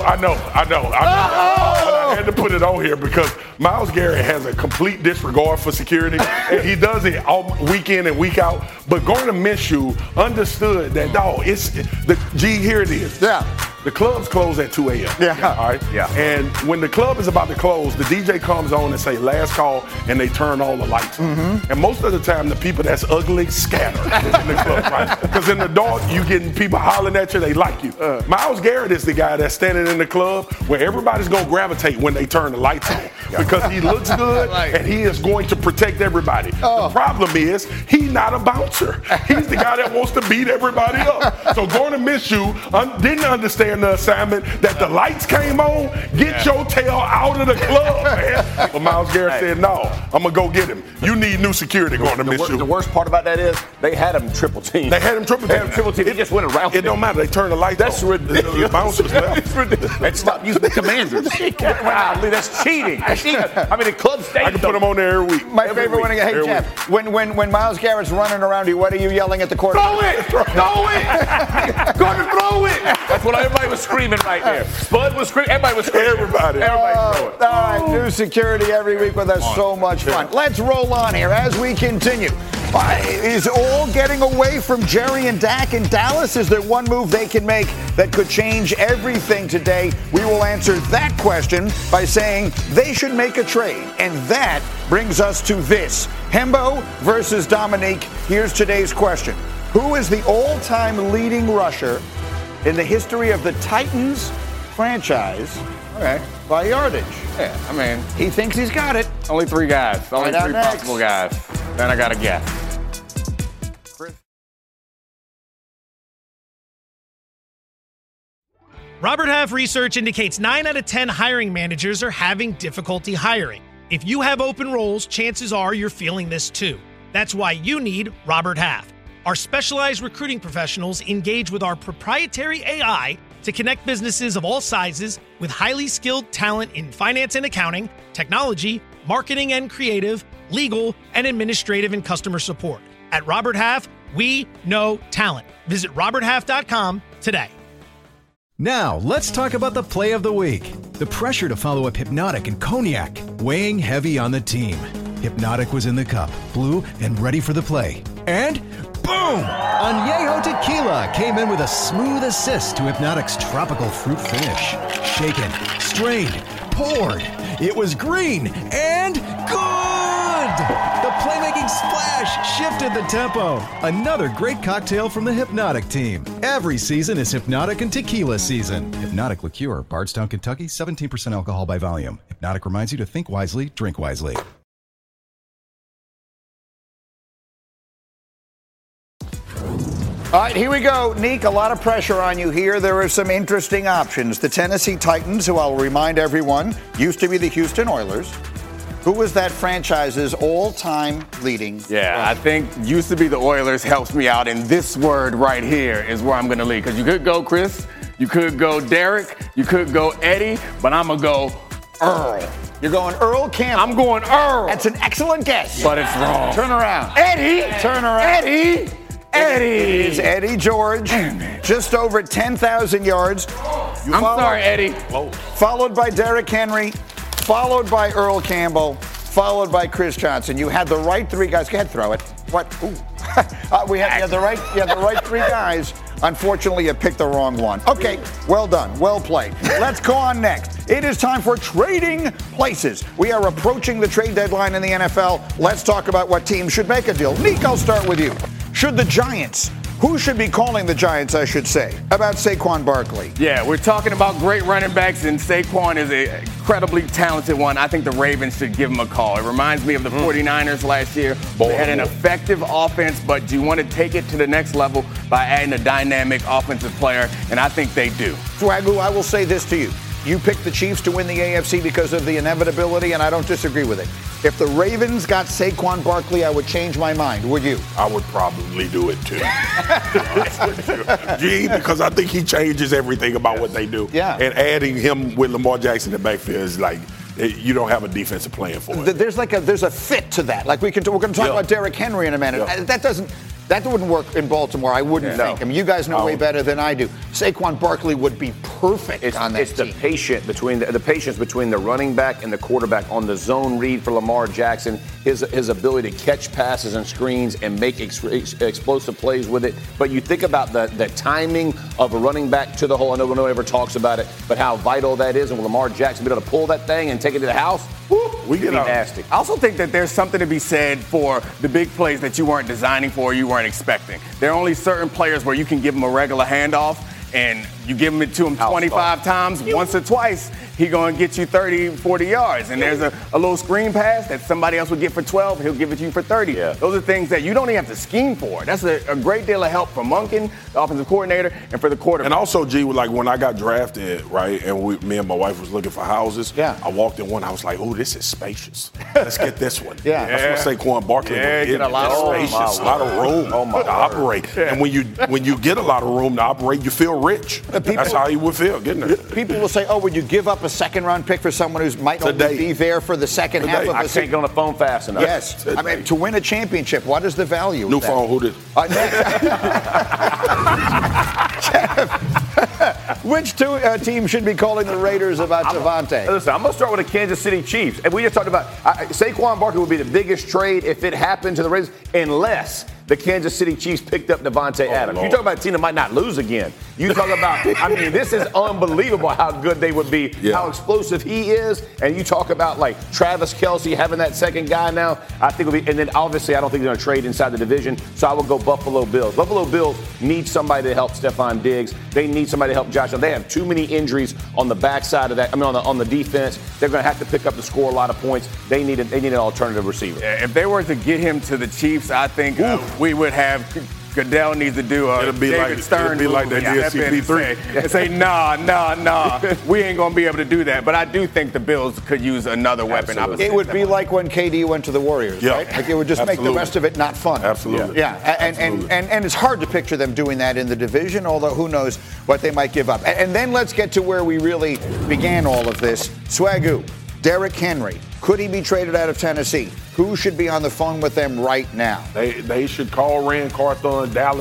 I had to put it on here because Myles Garrett has a complete disregard for security, and he does it all week in and week out. But Gardner Minshew understood that, here it is. Yeah. The clubs close at 2 a.m. Yeah. All right? Yeah. And when the club is about to close, the DJ comes on and say, last call, and they turn all the lights on. Mm-hmm. And most of the time, the people that's ugly scatter in the club, right? Because in the dark, you getting people hollering at you, they like you. Myles Garrett is the guy that's standing in the club where everybody's going to gravitate when they turn the lights on. Because he looks good, and he is going to protect everybody. The problem is, he's not a bouncer. He's the guy that wants to beat everybody up. So Gardner Minshew didn't understand the assignment that the lights came on. Get your tail out of the club, man. But Myles Garrett said, no, I'm going to go get him. You need new security, Gardner Minshew. The worst part about that is they had him triple team. They had him triple team. He just went around. It don't matter. They turned the lights That's on. ridiculous. The bouncers left. It's ridiculous. And stop using the Commanders. Wow, that's cheating. I mean, the club stays. I can put them on there every week. My favorite one again. Hey, Jeff, when Myles Garrett's running around you, what are you yelling at the quarterback? Throw it! Gonna throw it! That's what everybody was screaming right there. Spud was screaming. Everybody was screaming. Everybody throw it. All right, new security every week with us. So much fun. Let's roll on here as we continue. Is all getting away from Jerry and Dak in Dallas? Is there one move they can make that could change everything today? We will answer that question by saying they should make a trade. And that brings us to this. Hembo versus Dominique. Here's today's question. Who is the all-time leading rusher in the history of the Titans franchise by yardage? Yeah, I mean. He thinks he's got it. Only 3 guys. Only 3 possible guys. Then I got to guess. Robert Half research indicates 9 out of 10 hiring managers are having difficulty hiring. If you have open roles, chances are you're feeling this too. That's why you need Robert Half. Our specialized recruiting professionals engage with our proprietary AI to connect businesses of all sizes with highly skilled talent in finance and accounting, technology, marketing and creative, legal, and administrative and customer support. At Robert Half, we know talent. Visit roberthalf.com today. Now, let's talk about the play of the week. The pressure to follow up Hypnotic and Cognac, weighing heavy on the team. Hypnotic was in the cup, blue, and ready for the play. And boom! Añejo Tequila came in with a smooth assist to Hypnotic's tropical fruit finish. Shaken, strained, poured. It was green and good! The playmaking splash shifted the tempo. Another great cocktail from the Hypnotic team. Every season is Hypnotic and Tequila season. Hypnotic Liqueur, Bardstown, Kentucky, 17% alcohol by volume. Hypnotic reminds you to think wisely, drink wisely. All right, here we go. Neek, a lot of pressure on you here. There are some interesting options. The Tennessee Titans, who I'll remind everyone, used to be the Houston Oilers. Who was that franchise's all-time leading? Yeah, I think used to be the Oilers helps me out, and this word right here is where I'm going to lead. Because you could go Chris, you could go Derek, you could go Eddie, but I'm going to go Earl. You're going Earl Campbell. I'm going Earl. That's an excellent guess. But it's wrong. Turn around. Eddie! Turn around. Eddie! Eddie! It is Eddie George. Just over 10,000 yards. I'm sorry, Eddie. Whoa. Followed by Derrick Henry. Followed by Earl Campbell, followed by Chris Johnson. You had the right three guys. Go ahead, throw it. What? Ooh. You had the right three guys. Unfortunately, you picked the wrong one. Okay, well done. Well played. Let's go on next. It is time for Trading Places. We are approaching the trade deadline in the NFL. Let's talk about what teams should make a deal. Neek, I'll start with you. Should the Giants, who should be calling the Giants, I should say, about Saquon Barkley? Yeah, we're talking about great running backs, and Saquon is an incredibly talented one. I think the Ravens should give him a call. It reminds me of the 49ers last year. They had an effective offense, but do you want to take it to the next level by adding a dynamic offensive player? And I think they do. Swagoo, I will say this to you. You picked the Chiefs to win the AFC because of the inevitability, and I don't disagree with it. If the Ravens got Saquon Barkley, I would change my mind. Would you? I would probably do it too. Gee, because I think he changes everything about what they do. Yeah. And adding him with Lamar Jackson in the backfield is like, you don't have a defensive plan for it. There's a fit to that. Like we're going to talk about Derrick Henry in a minute. Yeah. That wouldn't work in Baltimore, I wouldn't think. I mean, you guys know way better than I do. Saquon Barkley would be perfect on that team. It's the patience between the running back and the quarterback on the zone read for Lamar Jackson, his ability to catch passes and screens and make explosive plays with it. But you think about the timing of a running back to the hole. I know no one ever talks about it, but how vital that is. And will Lamar Jackson be able to pull that thing and take it to the house? We get nasty. I also think that there's something to be said for the big plays that you weren't designing for, you weren't expecting. There are only certain players where you can give them a regular handoff, and you give it to him 25 times, once or twice, he's going to get you 30, 40 yards. And there's a little screen pass that somebody else would get for 12, he'll give it to you for 30. Yeah. Those are things that you don't even have to scheme for. That's a great deal of help for Monken, the offensive coordinator, and for the quarterback. And also, G, like when I got drafted, right, and me and my wife was looking for houses, I walked in one, I was like, oh, this is spacious. Let's get this one. That's what Saquon Barkley get a lot of room. Spacious, a lot of room to operate. Yeah. And when you get a lot of room to operate, you feel rich. That's how you would feel getting there. People will say, oh, would you give up a second-round pick for someone who might only be there for the second half of the season? I can't get on the phone fast enough. Yes. I mean, to win a championship, what is the value New of that? phone, who did? Jeff, which two teams should be calling the Raiders about Devontae? Listen, I'm going to start with the Kansas City Chiefs. And we just talked about Saquon Barkley would be the biggest trade if it happened to the Raiders, unless the Kansas City Chiefs picked up Devontae Adams. Lord. You talk about a team that might not lose again. You talk about, I mean, this is unbelievable how good they would be, how explosive he is. And you talk about, like, Travis Kelce having that second guy now. I think it'll be, and then obviously I don't think they're going to trade inside the division, so I will go Buffalo Bills. Buffalo Bills need somebody to help Stephon Diggs. They need somebody to help Josh Allen. They have too many injuries on the backside of that. I mean, on the defense. They're going to have to pick up and score a lot of points. They need an alternative receiver. Yeah, if they were to get him to the Chiefs, I think we would have Goodell needs to do a David Stern. It'll be like they did CP3. And say, nah, we ain't going to be able to do that. But I do think the Bills could use another weapon. It would be like when KD went to the Warriors, right? Like it would just make the rest of it not fun. Absolutely. Yeah, and it's hard to picture them doing that in the division, although who knows what they might give up. And then let's get to where we really began all of this. Swagoo, Derrick Henry, could he be traded out of Tennessee? Who should be on the phone with them right now? They should call Rand Carthon in Dallas.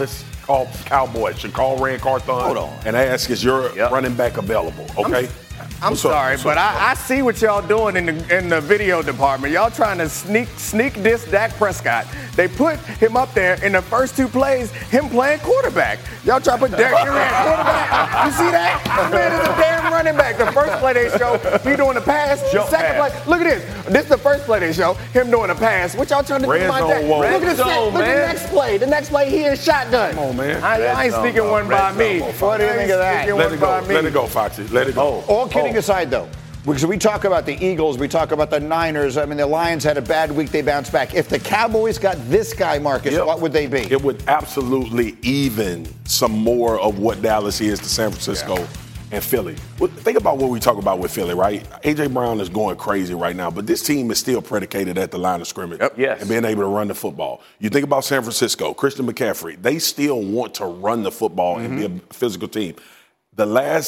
call Cowboys. Should call Rand Carthon and ask, is your running back available? Okay? I'm sorry, but I see what y'all doing in the video department. Y'all trying to sneak diss Dak Prescott. They put him up there in the first 2 plays, him playing quarterback. Y'all try to put Derrick Henry at quarterback. You see that? Man is a damn running back. The first play they show, he doing a pass. The second play, look at this. This is the first play they show, him doing a pass. What y'all trying to do about that? Look at this. Look at the next play. The next play, he in shotgun. Come on, man. I ain't sneaking one by me. What do you think of that? Let it go. Let it go, Foxy. Let it go. All kidding aside, though, because we talk about the Eagles, we talk about the Niners. I mean, the Lions had a bad week. They bounced back. If the Cowboys got this guy, Marcus, what would they be? It would absolutely even some more of what Dallas is to San Francisco and Philly. Well, think about what we talk about with Philly, right? A.J. Brown is going crazy right now, but this team is still predicated at the line of scrimmage and being able to run the football. You think about San Francisco, Christian McCaffrey, they still want to run the football and be a physical team. The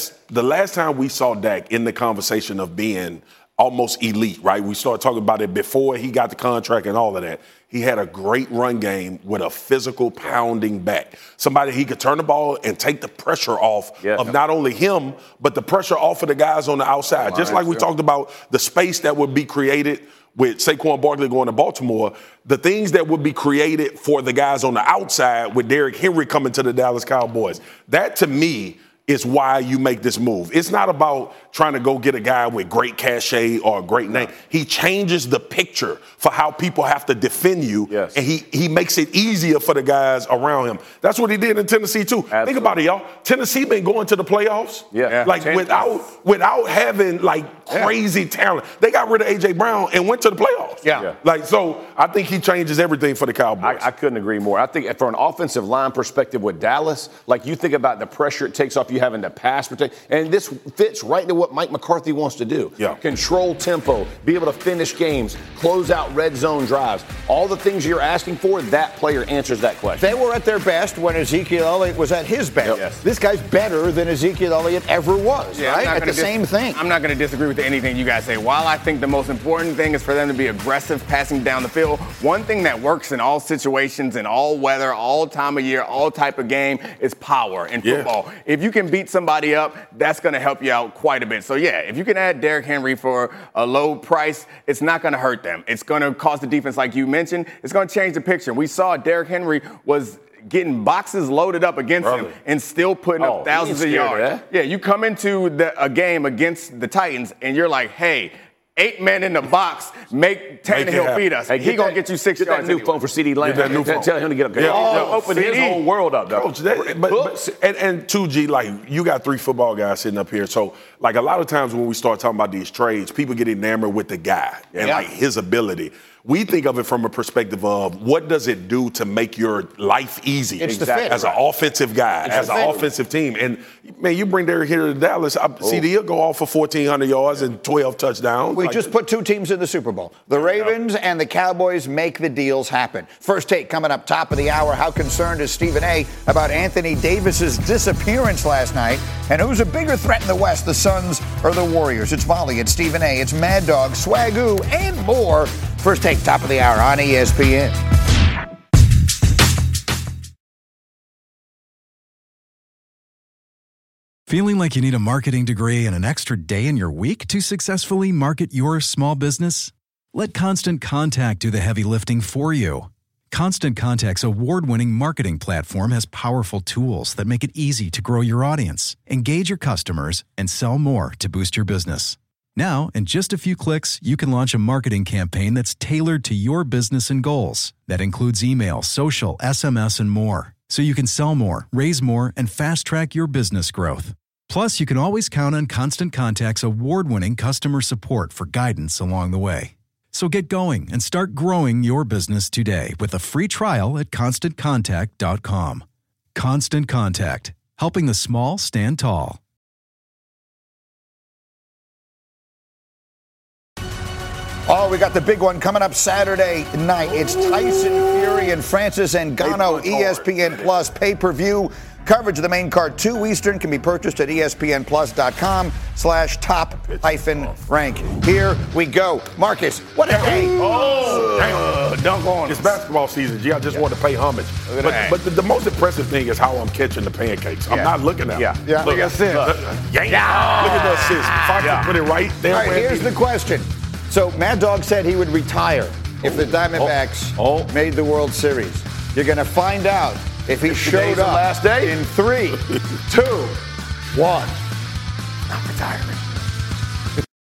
last time we saw Dak in the conversation of being almost elite, right? We started talking about it before he got the contract and all of that. He had a great run game with a physical pounding back. Somebody he could turn the ball and take the pressure off of not only him, but the pressure off of the guys on the outside. Just like we talked about the space that would be created with Saquon Barkley going to Baltimore, the things that would be created for the guys on the outside with Derrick Henry coming to the Dallas Cowboys. That, to me, is why you make this move. It's not about trying to go get a guy with great cachet or a great name. He changes the picture for how people have to defend you, and he makes it easier for the guys around him. That's what he did in Tennessee, too. Absolutely. Think about it, y'all. Tennessee been going to the playoffs, like without having, like, crazy talent. They got rid of A.J. Brown and went to the playoffs. Like, so I think he changes everything for the Cowboys. I couldn't agree more. I think from an offensive line perspective with Dallas, like, you think about the pressure it takes off you having to pass protect, and this fits right to what Mike McCarthy wants to do. Control tempo, be able to finish games, close out red zone drives. All the things you're asking for, that player answers that question. They were at their best when Ezekiel Elliott was at his best. This guy's better than Ezekiel Elliott ever was, right? At the same thing. I'm not going to disagree with anything you guys say. While I think the most important thing is for them to be aggressive passing down the field, one thing that works in all situations, in all weather, all time of year, all type of game is power in football. If you can beat somebody up, that's going to help you out quite a bit. So, if you can add Derrick Henry for a low price, it's not going to hurt them. It's going to cause the defense, like you mentioned, it's going to change the picture. We saw Derrick Henry was getting boxes loaded up against him and still putting up thousands of yards. You come into a game against the Titans and you're like, hey, 8 men in the box, make Tannehill beat us. He going to get you 6 yards. Get that new phone for CeeDee Lamb. Tell him to get up. Open his whole world up, though. Coach, and 2G, like, you got 3 football guys sitting up here. So, like, a lot of times when we start talking about these trades, people get enamored with the guy and, like, his ability. We think of it from a perspective of what does it do to make your life easy as an offensive guy, as an offensive team. And, man, you bring Derrick Henry to Dallas, CD will go off for 1,400 yards and 12 touchdowns. We just put 2 teams in the Super Bowl. The Ravens and the Cowboys make the deals happen. First take coming up top of the hour. How concerned is Stephen A. about Anthony Davis's disappearance last night? And who's a bigger threat in the West, the Suns or the Warriors? It's Molly, it's Stephen A., it's Mad Dog, Swagoo, and more. First take, top of the hour on ESPN. Feeling like you need a marketing degree and an extra day in your week to successfully market your small business? Let Constant Contact do the heavy lifting for you. Constant Contact's award-winning marketing platform has powerful tools that make it easy to grow your audience, engage your customers, and sell more to boost your business. Now, in just a few clicks, you can launch a marketing campaign that's tailored to your business and goals. That includes email, social, SMS, and more. So you can sell more, raise more, and fast-track your business growth. Plus, you can always count on Constant Contact's award-winning customer support for guidance along the way. So get going and start growing your business today with a free trial at ConstantContact.com. Constant Contact, helping the small stand tall. All Oh, we got the big one coming up Saturday night. It's Tyson Fury and Francis Ngannou, ESPN Plus pay-per-view. Coverage of the main card, 2 Eastern, can be purchased at ESPNplus.com/top-rank. Here we go. Marcus, what a day. Dunk on. It's basketball season, G. I just want to pay homage. But the most impressive thing is how I'm catching the pancakes. I'm not looking at them. Yeah. Look at this. Look at the assist. If I can put it right there. All right, here's the question. So Mad Dog said he would retire if the Diamondbacks made the World Series. You're going to find out if he showed up last day in 3, 2, 1. Not retiring.